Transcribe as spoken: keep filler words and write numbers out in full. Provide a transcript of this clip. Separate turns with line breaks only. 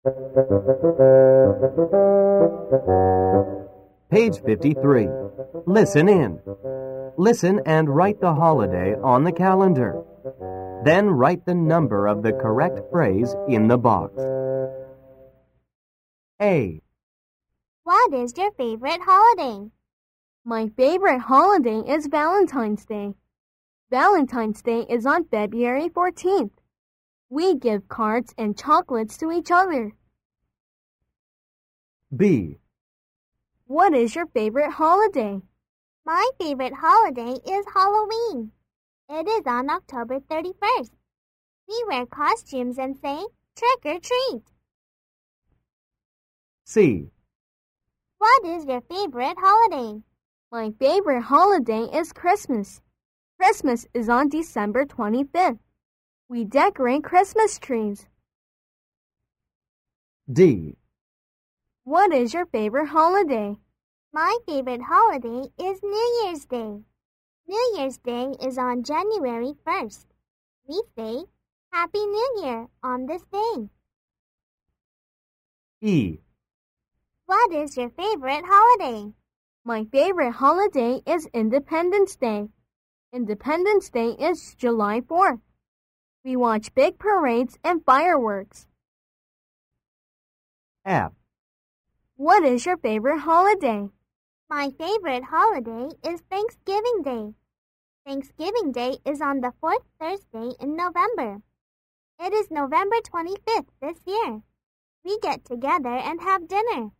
Page fifty-three. Listen in. Listen and write the holiday on the calendar. Then write the number of the correct phrase in the box. A.
What is your favorite holiday?
My favorite holiday is Valentine's Day. Valentine's Day is on February fourteenth. We give cards and chocolates to each other.
B.
What is your favorite holiday?
My favorite holiday is Halloween. It is on October thirty-first. We wear costumes and say, trick or treat.
C.
What is your favorite holiday?
My favorite holiday is Christmas. Christmas is on December twenty-fifth. We decorate Christmas trees.
D.
What is your favorite holiday?
My favorite holiday is New Year's Day. New Year's Day is on January first. We say, Happy New Year on this day.
E.
What is your favorite holiday?
My favorite holiday is Independence Day. Independence Day is July fourth. We watch big parades and fireworks.
F.
What is your favorite holiday?
My favorite holiday is Thanksgiving Day. Thanksgiving Day is on the fourth Thursday in November. It is November twenty-fifth this year. We get together and have dinner.